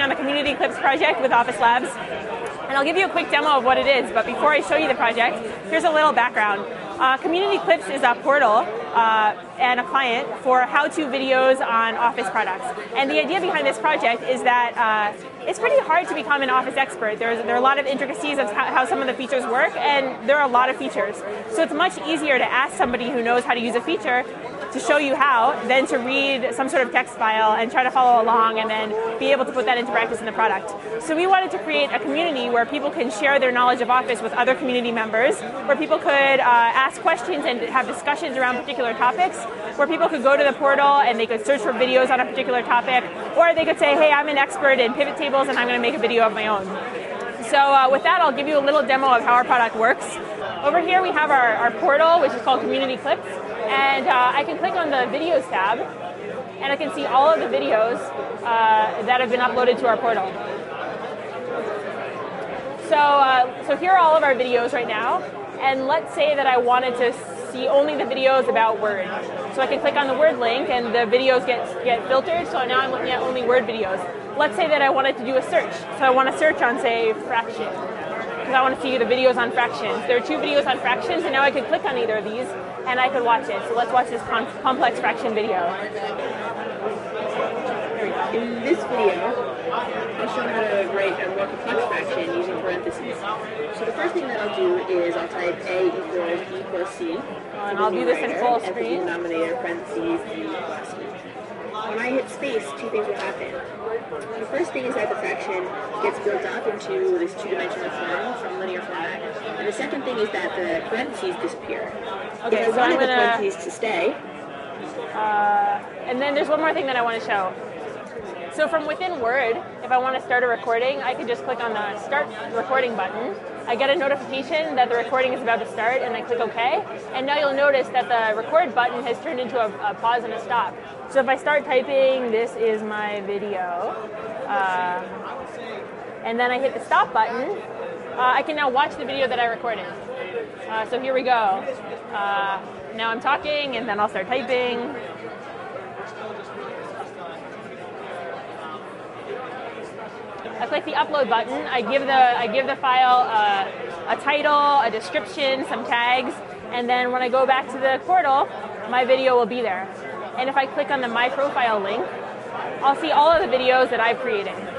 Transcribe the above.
on the Community Clips project with Office Labs. And I'll give you a quick demo of what it is, but before I show you the project, here's a little background. Community Clips is a portal and a client for how-to videos on Office products. And the idea behind this project is that it's pretty hard to become an Office expert. There are a lot of intricacies of how some of the features work, and there are a lot of features. So it's much easier to ask somebody who knows how to use a feature to show you how than to read some sort of text file and try to follow along and then be able to put that into practice in the product. So we wanted to create a community where people can share their knowledge of Office with other community members, where people could ask questions and have discussions around particular topics, where people could go to the portal and they could search for videos on a particular topic, or they could say, hey, I'm an expert in pivot tables and I'm going to make a video of my own. So with that, I'll give you a little demo of how our product works. Over here we have our portal, which is called Community Clips. And I can click on the Videos tab, and I can see all of the videos that have been uploaded to our portal. So here are all of our videos right now, and let's say that I wanted to see only the videos about Word. So I can click on the Word link, and the videos get filtered, so now I'm looking at only Word videos. Let's say that I wanted to do a search. So I want to search on, say, fraction, because I want to see the videos on fractions. There are 2 videos on fractions, and now I could click on either of these, and I could watch it. So let's watch this complex fraction video. In this video, I'll show how to write a more complex fraction using parentheses. So the first thing that I'll do is I'll type A equals C. And I'll do this in full screen. At the denominator, parentheses, B plus E. When I hit space, 2 things will happen. The first thing is that the fraction gets built up into this 2-dimensional form from linear format. And the second thing is that the parentheses disappear. Okay, if I wanted the parentheses to stay. And then there's one more thing that I want to show. So from within Word, if I want to start a recording, I can just click on the Start Recording button. I get a notification that the recording is about to start, and I click OK. And now you'll notice that the Record button has turned into a pause and a stop. So if I start typing, this is my video, and then I hit the Stop button, I can now watch the video that I recorded. So here we go. Now I'm talking, and then I'll start typing. I click the upload button. I give the file a title, a description, some tags, and then when I go back to the portal, my video will be there. And if I click on the My Profile link, I'll see all of the videos that I've created.